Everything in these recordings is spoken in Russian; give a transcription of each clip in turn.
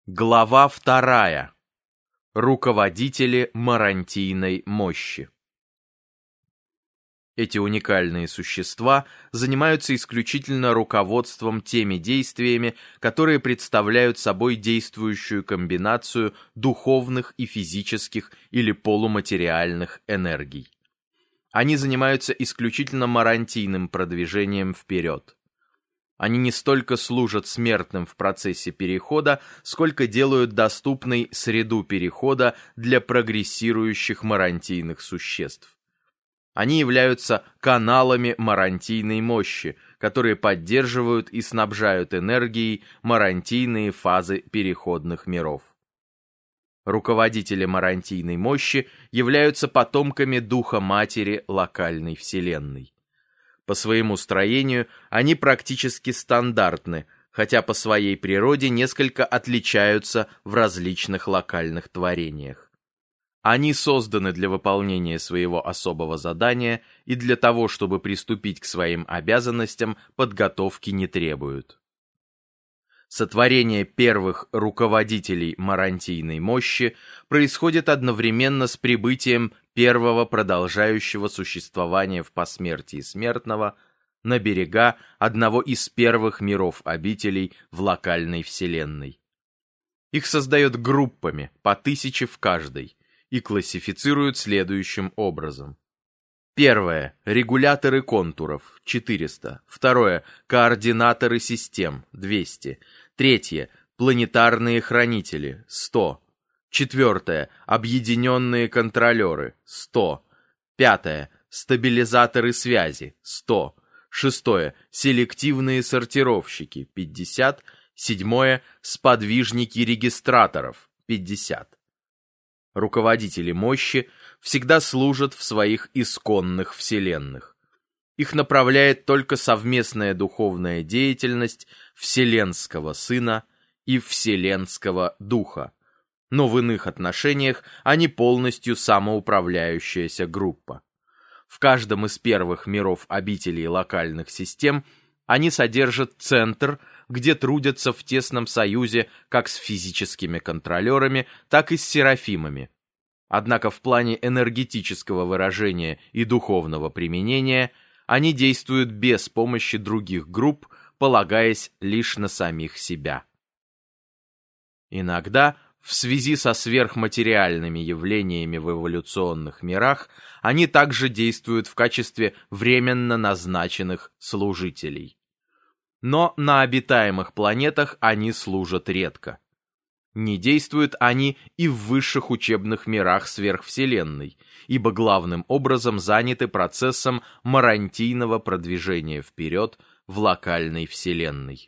Глава 2. Руководители марантийной мощи. Эти уникальные существа занимаются исключительно руководством теми действиями, которые представляют собой действующую комбинацию духовных и физических или полуматериальных энергий. Они занимаются исключительно марантийным продвижением вперед. Они не столько служат смертным в процессе перехода, сколько делают доступной среду перехода для прогрессирующих марантийных существ. Они являются каналами марантийной мощи, которые поддерживают и снабжают энергией марантийные фазы переходных миров. Руководители марантийной мощи являются потомками Духа Матери локальной Вселенной. По своему строению они практически стандартны, хотя по своей природе несколько отличаются в различных локальных творениях. Они созданы для выполнения своего особого задания и для того, чтобы приступить к своим обязанностям, подготовки не требуют. Сотворение первых руководителей марантийной мощи происходит одновременно с прибытием первого продолжающего существования в посмертии смертного на берега одного из первых миров обителей в локальной вселенной. Их создают группами, по 1000 в каждой, и классифицируют следующим образом. Первое. Регуляторы контуров – 400. Второе. Координаторы систем – 200. Третье. Планетарные хранители – 100. Четвертое. Объединенные контролеры – 100. Пятое. Стабилизаторы связи – 100. Шестое. Селективные сортировщики – 50. Седьмое. Сподвижники регистраторов – 50. Руководители мощи всегда служат в своих исконных вселенных. Их направляет только совместная духовная деятельность Вселенского Сына и Вселенского Духа, но в иных отношениях они полностью самоуправляющаяся группа. В каждом из первых миров обителей локальных систем они содержат центр, где трудятся в тесном союзе как с физическими контролерами, так и с серафимами. Однако в плане энергетического выражения и духовного применения они действуют без помощи других групп, полагаясь лишь на самих себя. Иногда, в связи со сверхматериальными явлениями в эволюционных мирах, они также действуют в качестве временно назначенных служителей. Но на обитаемых планетах они служат редко. Не действуют они и в высших учебных мирах сверхвселенной, ибо главным образом заняты процессом марантийного продвижения вперед в локальной вселенной.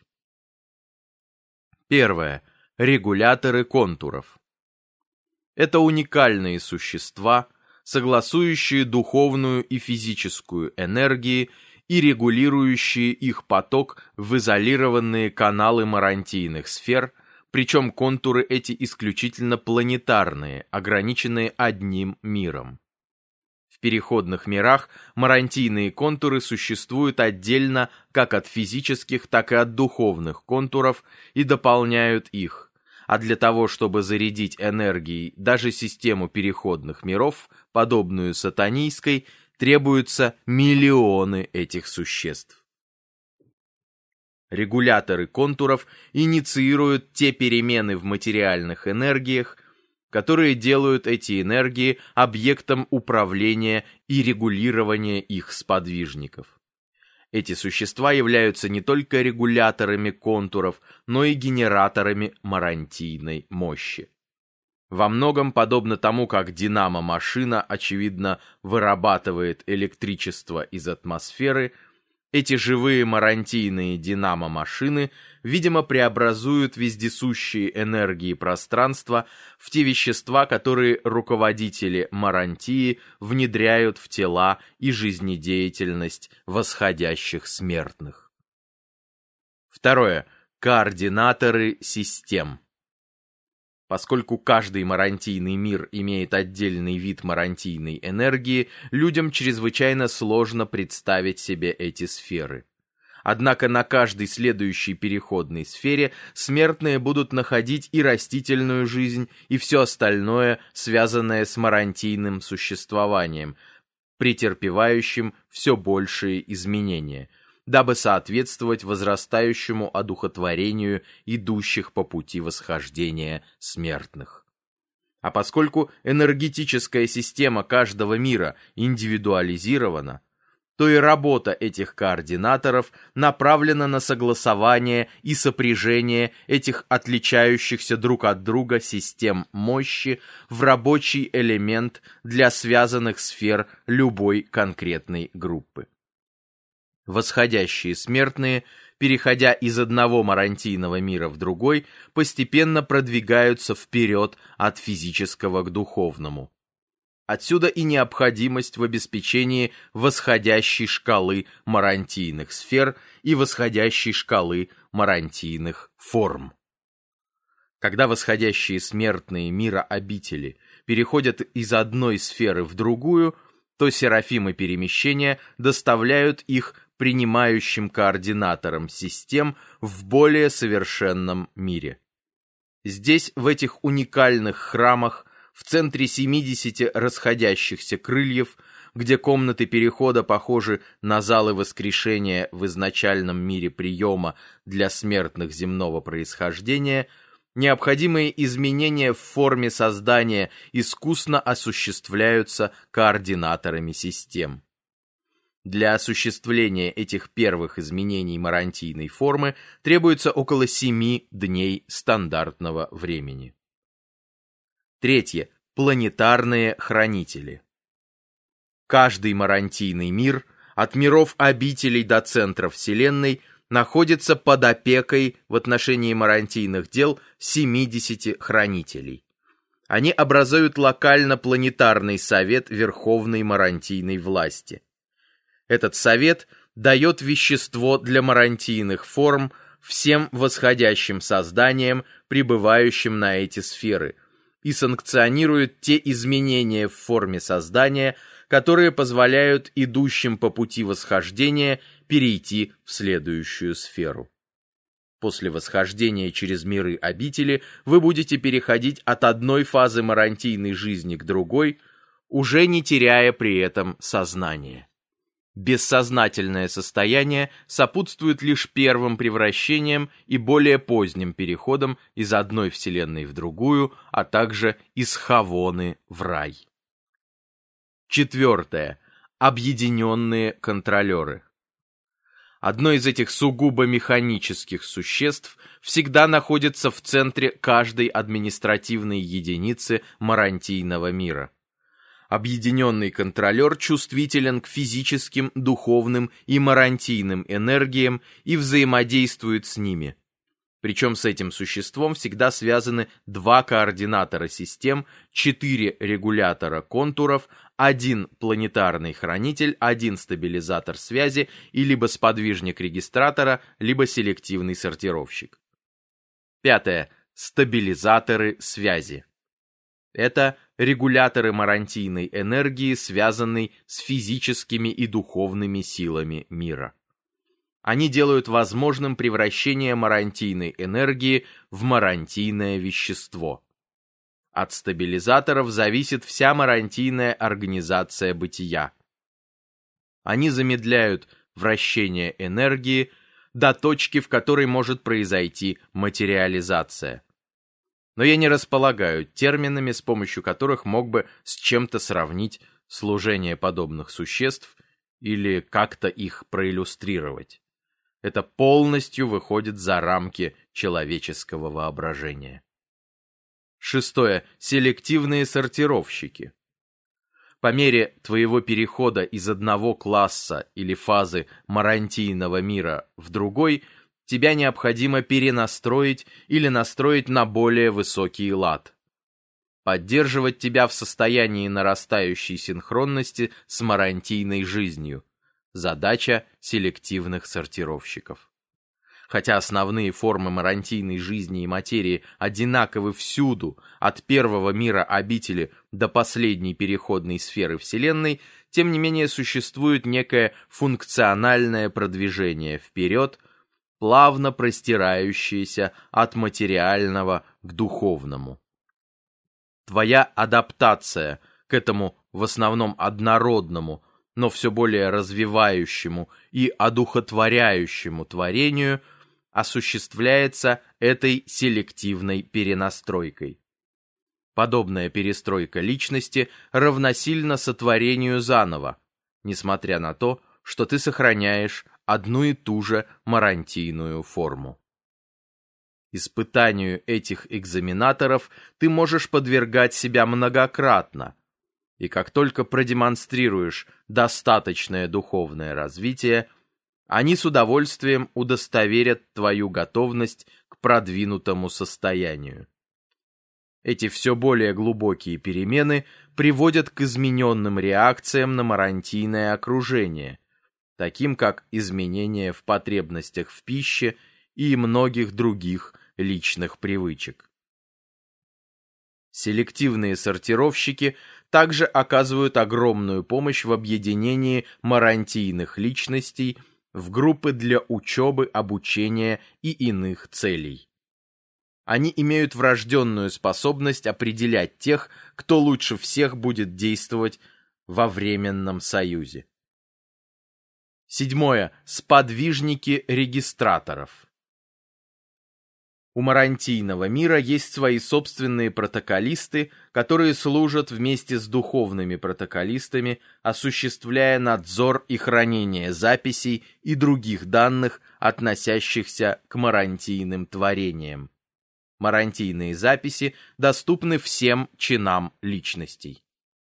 Первое. Регуляторы контуров. Это уникальные существа, согласующие духовную и физическую энергии и регулирующие их поток в изолированные каналы марантийных сфер, причем контуры эти исключительно планетарные, ограниченные одним миром. В переходных мирах марантийные контуры существуют отдельно как от физических, так и от духовных контуров и дополняют их, а для того, чтобы зарядить энергией даже систему переходных миров, подобную сатанийской, требуются миллионы этих существ. Регуляторы контуров инициируют те перемены в материальных энергиях, которые делают эти энергии объектом управления и регулирования их сподвижников. Эти существа являются не только регуляторами контуров, но и генераторами марантийной мощи. Во многом подобно тому, как динамо-машина, очевидно, вырабатывает электричество из атмосферы, эти живые марантийные динамо-машины, видимо, преобразуют вездесущие энергии пространства в те вещества, которые руководители марантии внедряют в тела и жизнедеятельность восходящих смертных. Второе. Координаторы систем. Поскольку каждый марантийный мир имеет отдельный вид марантийной энергии, людям чрезвычайно сложно представить себе эти сферы. Однако на каждой следующей переходной сфере смертные будут находить и растительную жизнь, и все остальное, связанное с марантийным существованием, претерпевающим все большие изменения, дабы соответствовать возрастающему одухотворению идущих по пути восхождения смертных. А поскольку энергетическая система каждого мира индивидуализирована, то и работа этих координаторов направлена на согласование и сопряжение этих отличающихся друг от друга систем мощи в рабочий элемент для связанных сфер любой конкретной группы. Восходящие смертные, переходя из одного марантийного мира в другой, постепенно продвигаются вперед от физического к духовному. Отсюда и необходимость в обеспечении восходящей шкалы марантийных сфер и восходящей шкалы марантийных форм. Когда восходящие смертные мира обители переходят из одной сферы в другую, то серафимы перемещения доставляют их принимающим координаторам систем в более совершенном мире. Здесь, в этих уникальных храмах, в центре 70 расходящихся крыльев, где комнаты перехода похожи на залы воскрешения в изначальном мире приема для смертных земного происхождения, необходимые изменения в форме создания искусно осуществляются координаторами систем. Для осуществления этих первых изменений марантийной формы требуется около 7 дней стандартного времени. Третье. Планетарные хранители. Каждый марантийный мир, от миров обителей до центра Вселенной, находится под опекой в отношении марантийных дел 70 хранителей. Они образуют локально-планетарный совет Верховной марантийной власти. Этот совет дает вещество для марантийных форм всем восходящим созданиям, прибывающим на эти сферы, и санкционирует те изменения в форме создания, которые позволяют идущим по пути восхождения перейти в следующую сферу. После восхождения через миры обители вы будете переходить от одной фазы марантийной жизни к другой, уже не теряя при этом сознание. Бессознательное состояние сопутствует лишь первым превращениям и более поздним переходам из одной вселенной в другую, а также из Хавоны в рай. Четвертое. Объединенные контролеры. Одно из этих сугубо механических существ всегда находится в центре каждой административной единицы марантийного мира. Объединенный контролер чувствителен к физическим, духовным и марантийным энергиям и взаимодействует с ними. Причем с этим существом всегда связаны 2 координатора систем, 4 регулятора контуров, 1 планетарный хранитель, 1 стабилизатор связи и либо сподвижник регистратора, либо селективный сортировщик. Пятое. Стабилизаторы связи. Это регуляторы марантийной энергии, связанной с физическими и духовными силами мира. Они делают возможным превращение марантийной энергии в марантийное вещество. От стабилизаторов зависит вся марантийная организация бытия. Они замедляют вращение энергии до точки, в которой может произойти материализация. Но я не располагаю терминами, с помощью которых мог бы с чем-то сравнить служение подобных существ или как-то их проиллюстрировать. Это полностью выходит за рамки человеческого воображения. Шестое. Селективные сортировщики. По мере твоего перехода из одного класса или фазы марантийного мира в другой, тебя необходимо перенастроить или настроить на более высокий лад. Поддерживать тебя в состоянии нарастающей синхронности с марантийной жизнью. Задача селективных сортировщиков. Хотя основные формы марантийной жизни и материи одинаковы всюду, от первого мира обители до последней переходной сферы Вселенной, тем не менее существует некое функциональное продвижение вперед, плавно простирающееся от материального к духовному. Твоя адаптация к этому в основном однородному, но все более развивающему и одухотворяющему творению осуществляется этой селективной перенастройкой. Подобная перестройка личности равносильна сотворению заново, несмотря на то, что ты сохраняешь одну и ту же марантийную форму. Испытанию этих экзаменаторов ты можешь подвергать себя многократно, и как только продемонстрируешь достаточное духовное развитие, они с удовольствием удостоверят твою готовность к продвинутому состоянию. Эти все более глубокие перемены приводят к измененным реакциям на марантийное окружение, таким как изменения в потребностях в пище и многих других личных привычек. Селективные сортировщики также оказывают огромную помощь в объединении марантийных личностей в группы для учебы, обучения и иных целей. Они имеют врожденную способность определять тех, кто лучше всех будет действовать во временном союзе. 7. Сподвижники регистраторов. У марантийного мира есть свои собственные протоколисты, которые служат вместе с духовными протоколистами, осуществляя надзор и хранение записей и других данных, относящихся к марантийным творениям. Марантийные записи доступны всем чинам личностей.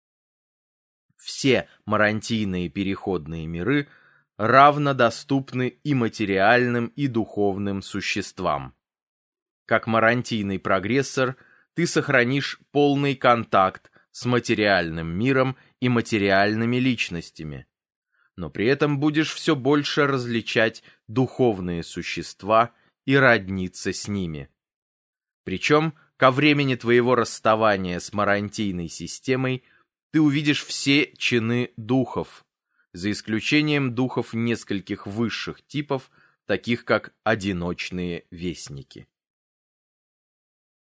Все марантийные переходные миры равно доступны и материальным, и духовным существам. Как марантийный прогрессор, ты сохранишь полный контакт с материальным миром и материальными личностями, но при этом будешь все больше различать духовные существа и родниться с ними. Причем, ко времени твоего расставания с марантийной системой, ты увидишь все чины духов, за исключением духов нескольких высших типов, таких как одиночные вестники.